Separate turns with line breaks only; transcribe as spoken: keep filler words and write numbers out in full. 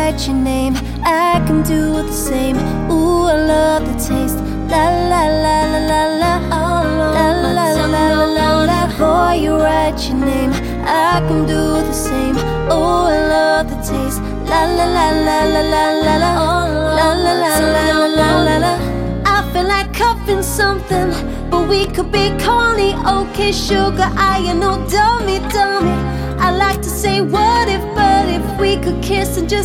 write your name, I can do the same. Ooh, I love the taste. La la la la la la. La la la la la la. Boy, you write your name, I can do the same. Oh, I love the taste. La la la la la la la la. La la la la la la la. I feel like cuffing something, but we could be corny. Okay, sugar, I am no dummy, dummy. I like to say what if, but if we could kiss and just